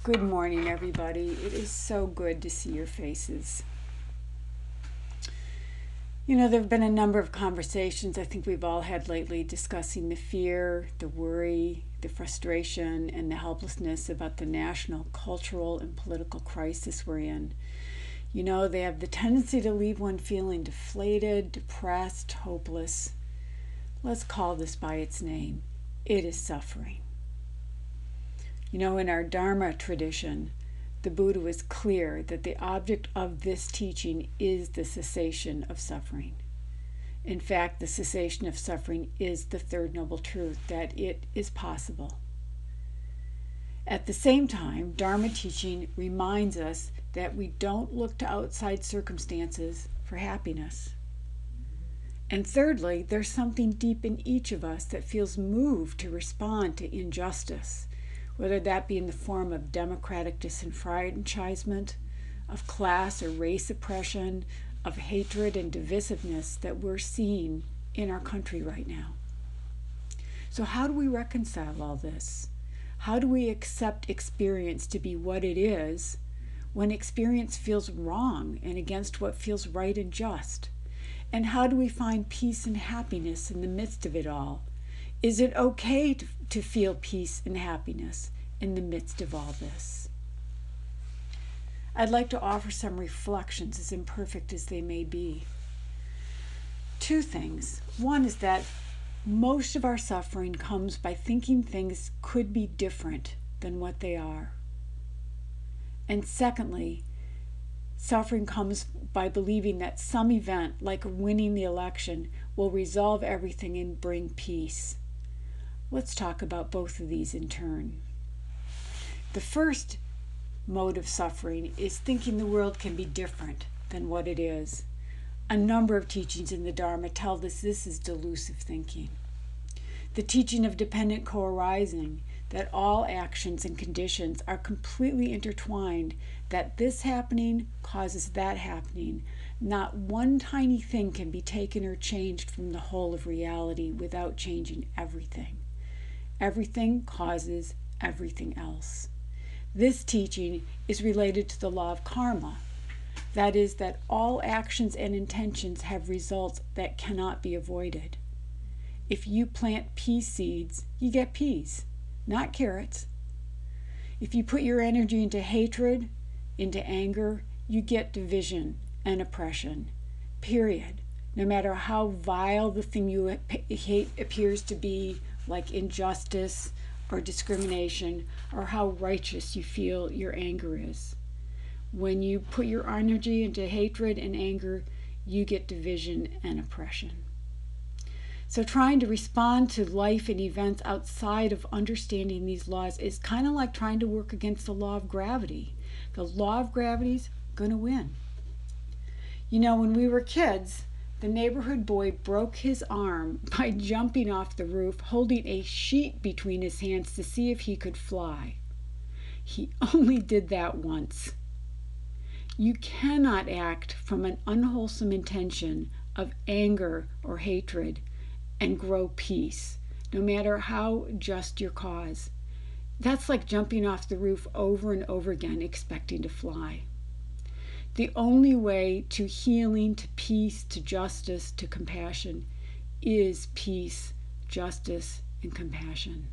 Good morning, everybody. It is so good to see your faces. There have been a number of conversations I think we've all had lately discussing the fear, the worry, the frustration, and the helplessness about the national, cultural, and political crisis we're in. They have the tendency to leave one feeling deflated, depressed, hopeless. Let's call this by its name. It is suffering. In our Dharma tradition, the Buddha was clear that the object of this teaching is the cessation of suffering. In fact, the cessation of suffering is the third noble truth, that it is possible. At the same time, Dharma teaching reminds us that we don't look to outside circumstances for happiness. And thirdly, there's something deep in each of us that feels moved to respond to injustice, whether that be in the form of democratic disenfranchisement, of class or race oppression, of hatred and divisiveness that we're seeing in our country right now. So how do we reconcile all this? How do we accept experience to be what it is when experience feels wrong and against what feels right and just? And how do we find peace and happiness in the midst of it all? Is it okay to feel peace and happiness in the midst of all this? I'd like to offer some reflections, as imperfect as they may be. Two things. One is that most of our suffering comes by thinking things could be different than what they are. And secondly, suffering comes by believing that some event, like winning the election, will resolve everything and bring peace. Let's talk about both of these in turn. The first mode of suffering is thinking the world can be different than what it is. A number of teachings in the Dharma tell us this is delusive thinking. The teaching of dependent co-arising, that all actions and conditions are completely intertwined, that this happening causes that happening. Not one tiny thing can be taken or changed from the whole of reality without changing everything. Everything causes everything else. This teaching is related to the law of karma. That is, that all actions and intentions have results that cannot be avoided. If you plant pea seeds, you get peas, not carrots. If you put your energy into hatred, into anger, you get division and oppression. Period. No matter how vile the thing you hate appears to be, like injustice or discrimination, or how righteous you feel your anger is. When you put your energy into hatred and anger, you get division and oppression. So trying to respond to life and events outside of understanding these laws is kind of like trying to work against the law of gravity. The law of gravity's going to win. When we were kids, the neighborhood boy broke his arm by jumping off the roof, holding a sheet between his hands to see if he could fly. He only did that once. You cannot act from an unwholesome intention of anger or hatred and grow peace, no matter how just your cause. That's like jumping off the roof over and over again, expecting to fly. The only way to healing, to peace, to justice, to compassion is peace, justice, and compassion.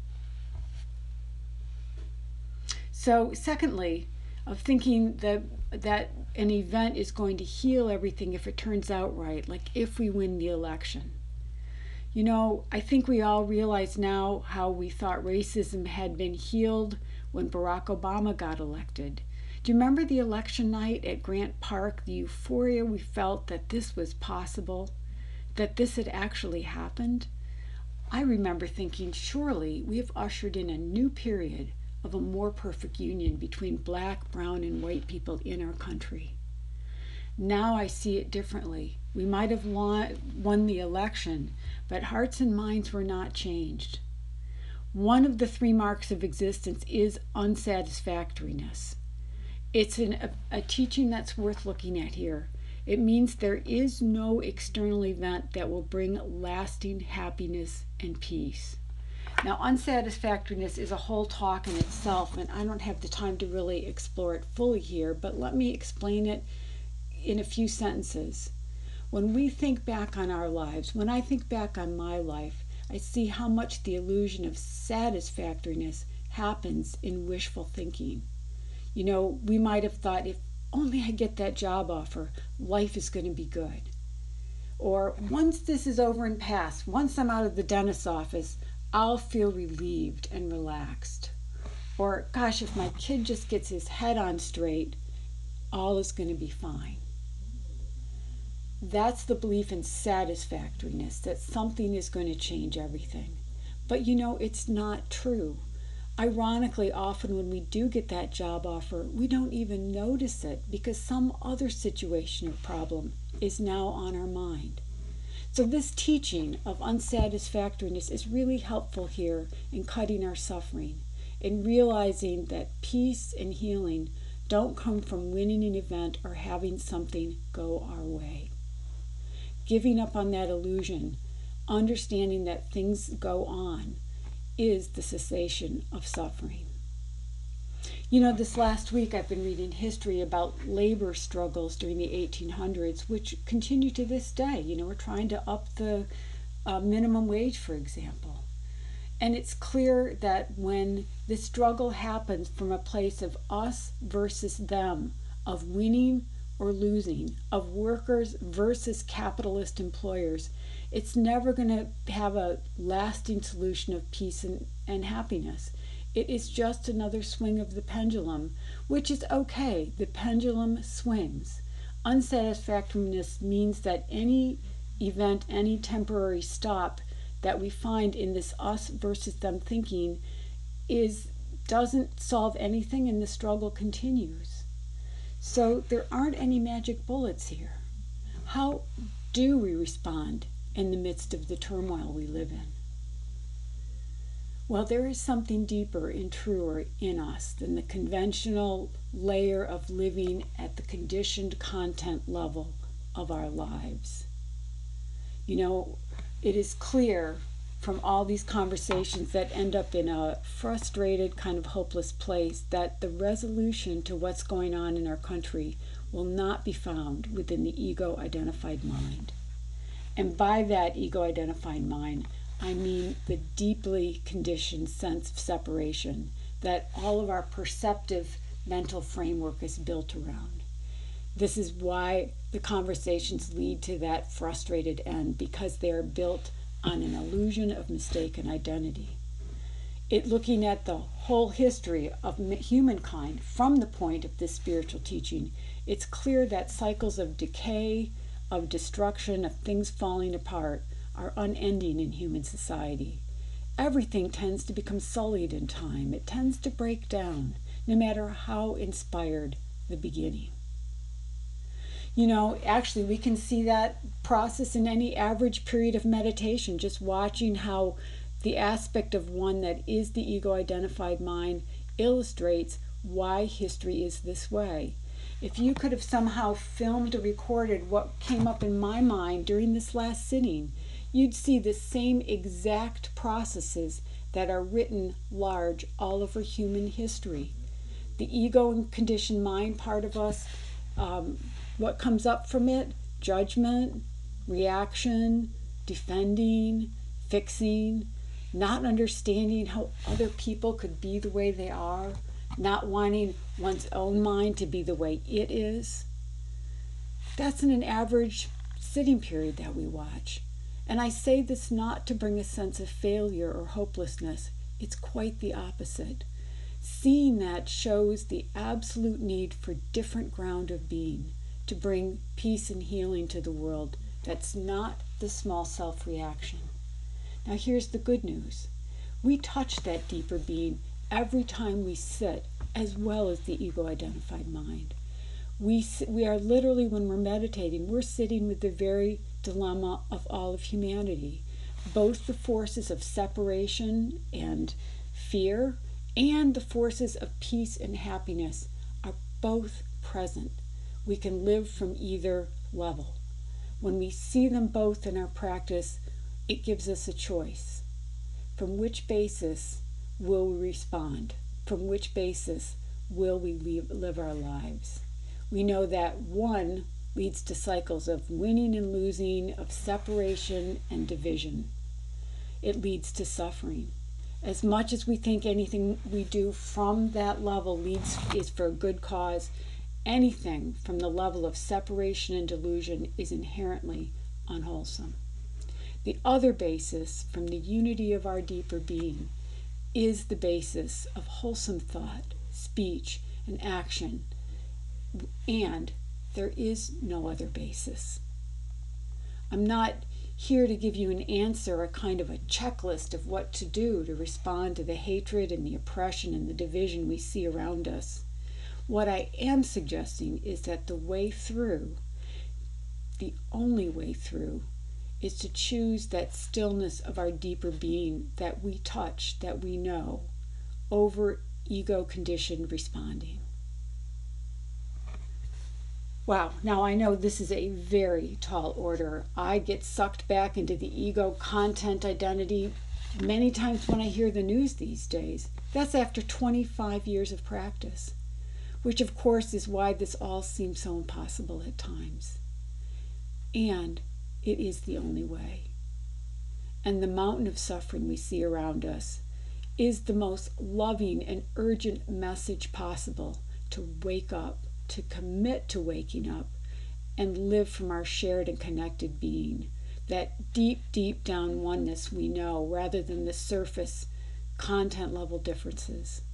So, secondly, of thinking that an event is going to heal everything if it turns out right, like if we win the election. I think we all realize now how we thought racism had been healed when Barack Obama got elected. Do you remember the election night at Grant Park, the euphoria we felt that this was possible, that this had actually happened? I remember thinking, surely we have ushered in a new period of a more perfect union between black, brown, and white people in our country. Now I see it differently. We might have won the election, but hearts and minds were not changed. One of the three marks of existence is unsatisfactoriness. It's a teaching that's worth looking at here. It means there is no external event that will bring lasting happiness and peace. Now, unsatisfactoriness is a whole talk in itself, and I don't have the time to really explore it fully here, but let me explain it in a few sentences. When we think back on our lives, when I think back on my life, I see how much the illusion of satisfactoriness happens in wishful thinking. You know, we might have thought, if only I get that job offer, life is going to be good. Or once this is over and past, once I'm out of the dentist's office, I'll feel relieved and relaxed. Or, gosh, if my kid just gets his head on straight, all is going to be fine. That's the belief in satisfactoriness, that something is going to change everything. But you know, it's not true. Ironically, often when we do get that job offer, we don't even notice it because some other situation or problem is now on our mind. So this teaching of unsatisfactoriness is really helpful here in cutting our suffering, in realizing that peace and healing don't come from winning an event or having something go our way. Giving up on that illusion, understanding that things go on, is the cessation of suffering. You know, this last week I've been reading history about labor struggles during the 1800s, which continue to this day. You know, we're trying to up the minimum wage, for example. And it's clear that when this struggle happens from a place of us versus them, of winning or losing, of workers versus capitalist employers, it's never going to have a lasting solution of peace and happiness. It is just another swing of the pendulum, which is okay. The pendulum swings. Unsatisfactoriness means that any event, any temporary stop that we find in this us versus them thinking doesn't solve anything, and the struggle continues. So there aren't any magic bullets here. How do we respond in the midst of the turmoil we live in? Well, there is something deeper and truer in us than the conventional layer of living at the conditioned content level of our lives. You know, it is clear from all these conversations that end up in a frustrated, kind of hopeless place that the resolution to what's going on in our country will not be found within the ego-identified mind. And by that ego-identified mind, I mean the deeply conditioned sense of separation that all of our perceptive mental framework is built around. This is why the conversations lead to that frustrated end, because they are built on an illusion of mistaken identity. Looking at the whole history of humankind from the point of this spiritual teaching, it's clear that cycles of decay, of destruction, of things falling apart are unending in human society. Everything tends to become sullied in time. It tends to break down, no matter how inspired the beginning. You know, actually, we can see that process in any average period of meditation, just watching how the aspect of one that is the ego-identified mind illustrates why history is this way. If you could have somehow filmed or recorded what came up in my mind during this last sitting, you'd see the same exact processes that are written large all over human history. The ego and conditioned mind part of us, what comes up from it? Judgment, reaction, defending, fixing, not understanding how other people could be the way they are, not wanting one's own mind to be the way it is. That's in an average sitting period that we watch. And I say this not to bring a sense of failure or hopelessness. It's quite the opposite. Seeing that shows the absolute need for different ground of being to bring peace and healing to the world. That's not the small self reaction. Now here's the good news. We touch that deeper being every time we sit, as well as the ego-identified mind. We are literally, when we're meditating, we're sitting with the very dilemma of all of humanity. Both the forces of separation and fear and the forces of peace and happiness are both present. We can live from either level. When we see them both in our practice, it gives us a choice. from which basis will we respond? From which basis will we live our lives? We know that one leads to cycles of winning and losing, of separation and division. It leads to suffering. As much as we think anything we do from that level is for a good cause, anything from the level of separation and delusion is inherently unwholesome. The other basis, from the unity of our deeper being, is the basis of wholesome thought, speech, and action, and there is no other basis. I'm not here to give you an answer, a kind of a checklist of what to do to respond to the hatred and the oppression and the division we see around us. What I am suggesting is that the way through, the only way through, is to choose that stillness of our deeper being that we touch, that we know, over ego-conditioned responding. Wow, now I know this is a very tall order. I get sucked back into the ego content identity many times when I hear the news these days. That's after 25 years of practice, which of course is why this all seems so impossible at times. And it is the only way. And the mountain of suffering we see around us is the most loving and urgent message possible to wake up, to commit to waking up, and live from our shared and connected being, that deep, deep down oneness we know, rather than the surface content level differences.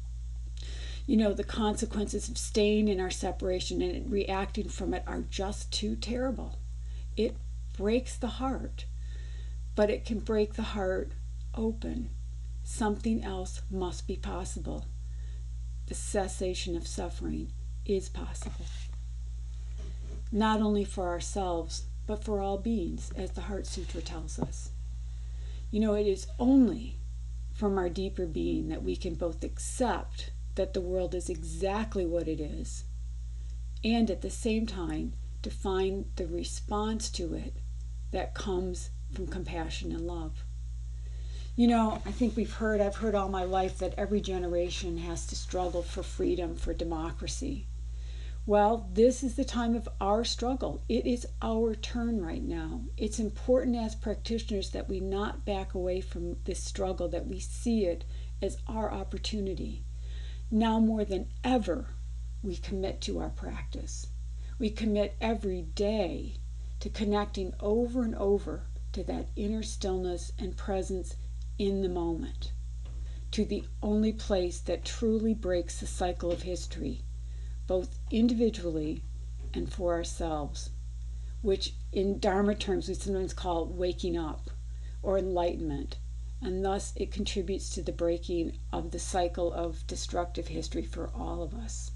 You know, the consequences of staying in our separation and reacting from it are just too terrible. It breaks the heart, but it can break the heart open. Something else must be possible. The cessation of suffering is possible. Not only for ourselves, but for all beings, as the Heart Sutra tells us. You know, it is only from our deeper being that we can both accept that the world is exactly what it is, and at the same time define the response to it that comes from compassion and love. You know, I think I've heard all my life that every generation has to struggle for freedom, for democracy. Well, this is the time of our struggle. It is our turn right now. It's important as practitioners that we not back away from this struggle, that we see it as our opportunity. Now more than ever, we commit to our practice. We commit every day to connecting over and over to that inner stillness and presence in the moment, to the only place that truly breaks the cycle of history, both individually and for ourselves, which in Dharma terms we sometimes call waking up or enlightenment, and thus it contributes to the breaking of the cycle of destructive history for all of us.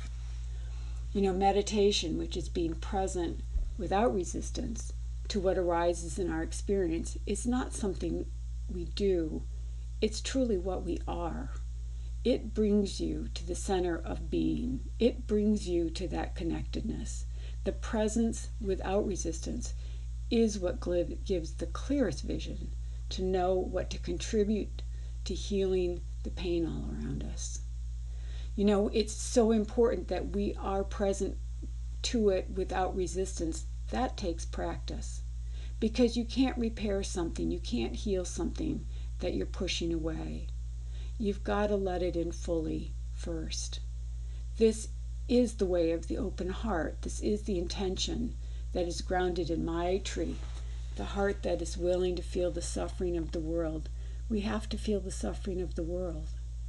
You know, meditation, which is being present without resistance to what arises in our experience, is not something we do. It's truly what we are. It brings you to the center of being. It brings you to that connectedness. The presence without resistance is what gives the clearest vision to know what to contribute to healing the pain all around us. You know, it's so important that we are present to it without resistance. That takes practice, because you can't repair something, you can't heal something that you're pushing away. You've got to let it in fully first. This is the way of the open heart. This is the intention that is grounded in Maitri, the heart that is willing to feel the suffering of the world. We have to feel the suffering of the world.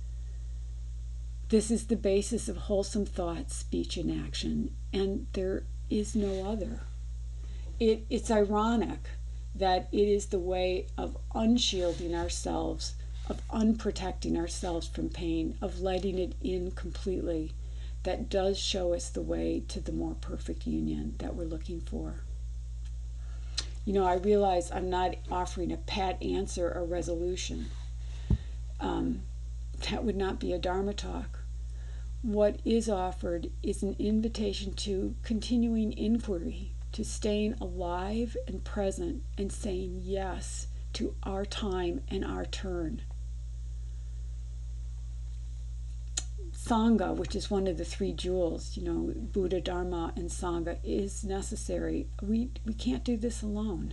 This is the basis of wholesome thought, speech, and action, and there is no other. It's ironic that it is the way of unshielding ourselves, of unprotecting ourselves from pain, of letting it in completely, that does show us the way to the more perfect union that we're looking for. You know, I realize I'm not offering a pat answer or resolution. That would not be a Dharma talk. What is offered is an invitation to continuing inquiry, to staying alive and present and saying yes to our time and our turn. Sangha, which is one of the three jewels, Buddha, Dharma, and Sangha, is necessary. We can't do this alone.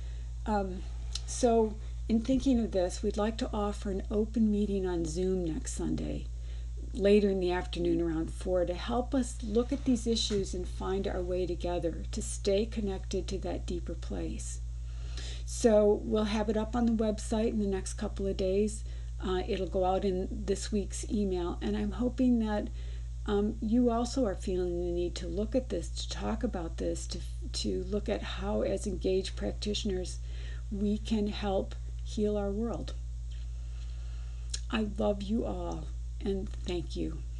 So in thinking of this, we'd like to offer an open meeting on Zoom next Sunday, later in the afternoon around 4, to help us look at these issues and find our way together to stay connected to that deeper place. So we'll have it up on the website in the next couple of days. It'll go out in this week's email, and I'm hoping that you also are feeling the need to look at this, to talk about this, to look at how, as engaged practitioners, we can help heal our world. I love you all, and thank you.